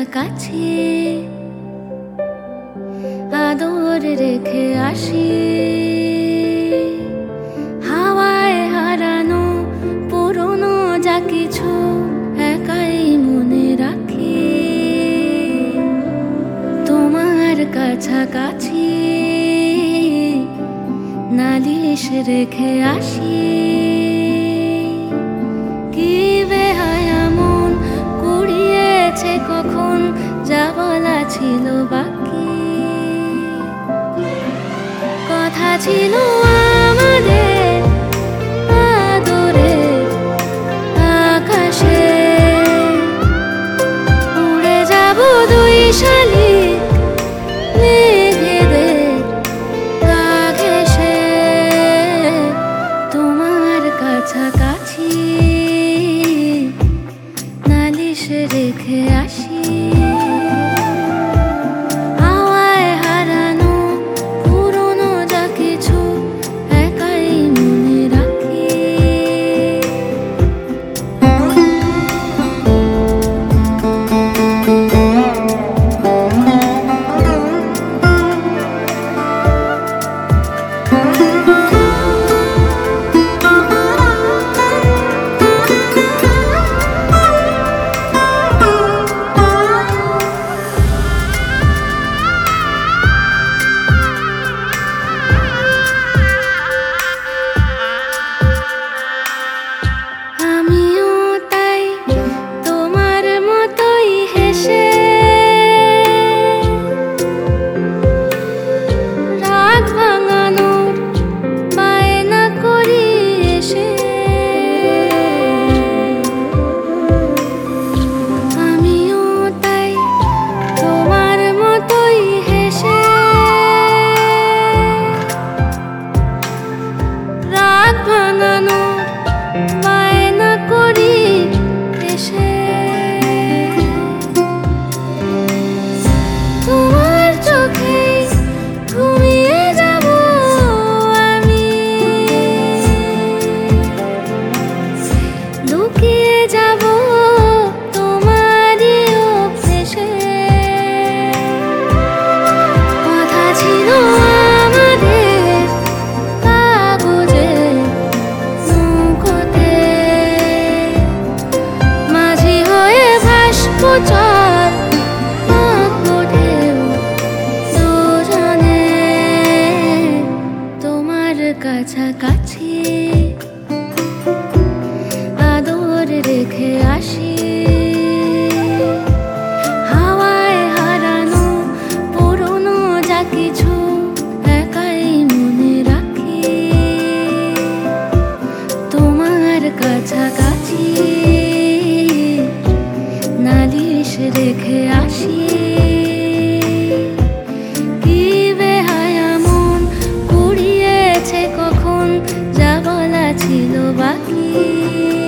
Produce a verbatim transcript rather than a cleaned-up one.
কাছাকাছি আদর রেখে আসি। হাওয়ায় হারানো পুরনো যা কিছু একাই মনে রাখি। তোমার কাছাকাছি নালিশ রেখে আসি। কি বেহায়া মন কুড়িয়েছে কখন যা বলা ছিল বাকি। কথা ছিল আমাদের আদরের আকাশে, উড়ে যাব দুই শালিক মেঘেদের গা ঘেঁষে। তোমার কাছাকাছি নালিশ রেখে আসি। হাওয়ায় হারানো পুরনো যা কিছু একাই মনে রাখি। আমিও তাই তোমার মতোই হেসে রাগ ভাঙানোর বায়না করি এসে। আমিও তাই তোমার মতোই হেসে রাগ ভাঙানোর বায়না করি এসে। তোমার চোখে ঘুমিয়ে যাব আমি, লুকিয়ে যাব তোমারই অভ্যেসে। কথা ছিল আমাদের কাগজের নৌকোতে, মাঝি হয়ে ভাসবো চর আঁকবো ঢেউ দুজনে। তোমার কাছাকাছি আদর রেখে আসি। হাওয়ায় হারানো পুরনো যা কিছু একাই মনে রাখি। তোমার কাছাকাছি নালিশ রেখে আসি। কি বেহায়া মন কুড়িয়েছে কখন যা বলা ছিল বাকি।